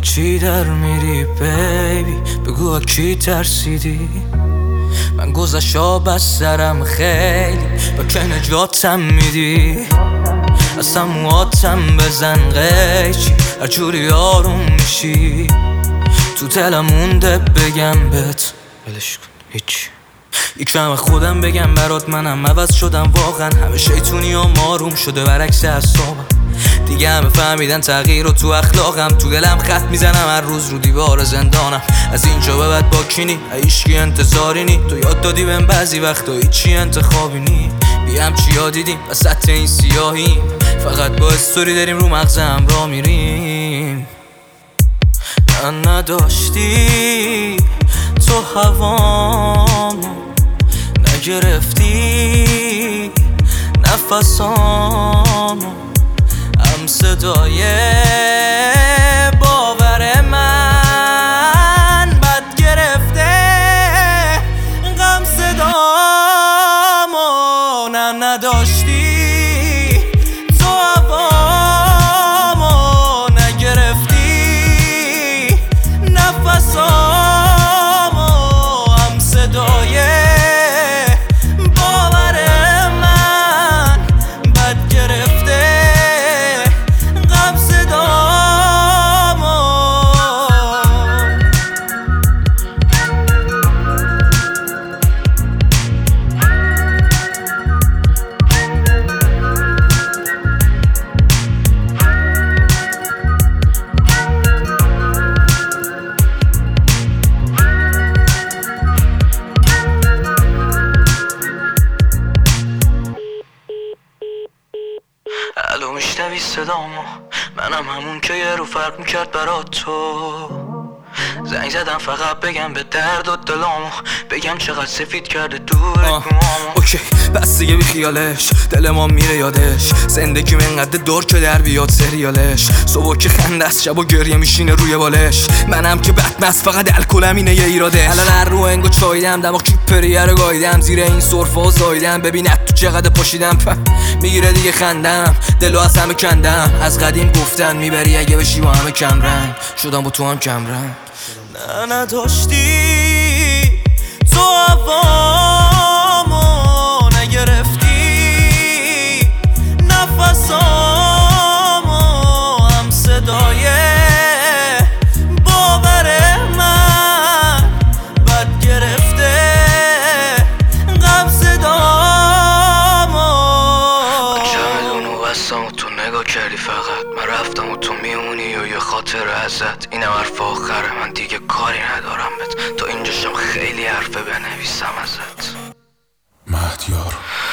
چی در میری بیبی؟ بگو کی ترسیدی؟ من گذشتا بس سرم خیلی با که نجاتم میدی. اصلا موهاتم بزن قیچی هر جوری آروم میشی. تو دلم مونده بگم بهت ولش کن هیچی. یکم خودم بگم برات منم عوض شدم واقعا. همه شیطونی هم آروم شده برعکس اعصابم. دیگه همه فهمیدن تغییر رو تو اخلاقم. تو دلم خط میزنم هر روز رو دیوار زندانم. از اینجا به بعد با کینی هیچکی انتظاری نی. تو یاد دادی بهم بعضی وقتا هیچی انتخابی نی. بیم چیا دیدیم وسط این سیاهیم. فقط با استوری داریم رو مغزم را میریم. من نداشتی تو هوامو، نگرفتی نفسامو. هم صدای باور من بد گرفته غم صدامو. نه نداشتی تو هوامو، نگرفتی نفسامو. هم صدای باور من بد گرفته غم صدامو. الو میشنوی صدامو؟ منم همون که یه رو فرق میکرد برات تو. زنگ زدم فقط بگم به درد و دلامو، بگم چقدر سفید کرده دورت. اوکی بس دیگه بی خیالش، دل ما میره یادش. زندگی منقدر دور که در بیاد سریالش. صبح که خنده است شب و گریه میشینه روی بالش. منم که بدمست فقط الکلم اینه یه ایراده. الان هر رو انگو چایدم دماغ کیپریه رو گایدم. زیر این سرفا زایدم ببینت تو چقدر پاشیدم. میگیره دیگه خندم دلو از همه کندم. از قدیم گفتن میبری اگه بشی با همه کم رنگ. شدم با تو هم کم رنگ. نه نداشتی تو هوامو، نگرفتی نفسامو. هم صدای باور من بد گرفته غم صدامو. چمدونو بستم و تو نگاه کردی فقط. من رفتم و تو میمونی و یه خاطر ازت. اینم حرف آخره من دیگه کاری ندارم بهت. تا اینجاشم خیلی حرفه بنویسم ازت. مهدیار